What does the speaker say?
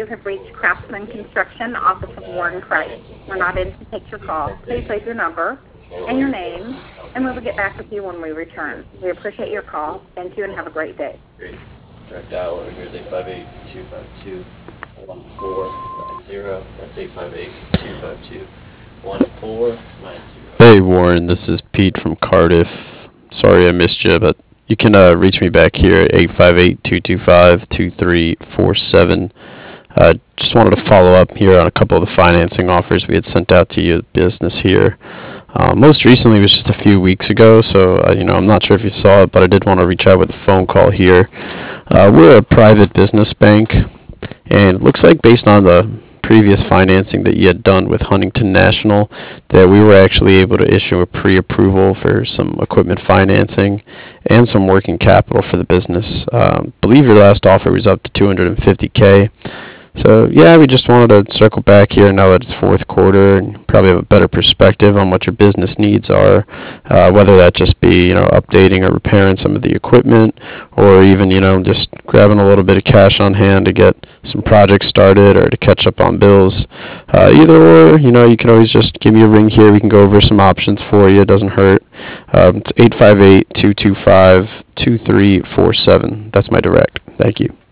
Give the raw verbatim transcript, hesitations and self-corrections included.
You have reached Craftsman Construction, Office of Warren Christ. We're not in to take your call. Please leave your number and your name, and we will get back with you when we return. We appreciate your call. Thank you, and have a great day. Great. Direct dial order here is eight five eight, two five two, one four nine zero. That's eight five eight, two five two, one four nine zero. Hey Warren, this is Pete from Cardiff. Sorry I missed you, but you can uh, reach me back here at eight five eight, two two five, two three four seven. Uh, just wanted to follow up here on a couple of the financing offers we had sent out to your business here. Uh, most recently was just a few weeks ago, so uh, you know I'm not sure if you saw it, but I did want to reach out with a phone call here. Uh, we're a private business bank, and it looks like based on the previous financing that you had done with Huntington National, that we were actually able to issue a pre-approval for some equipment financing and some working capital for the business. Um, I believe your last offer was up to two hundred fifty K. So yeah, we just wanted to circle back here now that it's fourth quarter and probably have a better perspective on what your business needs are, uh, whether that just be, you know, updating or repairing some of the equipment, or even, you know, just grabbing a little bit of cash on hand to get some projects started or to catch up on bills. Uh, either or, you know, you can always just give me a ring here. We can go over some options for you. It doesn't hurt. Um, it's eight five eight, two two five, two three four seven. That's my direct. Thank you.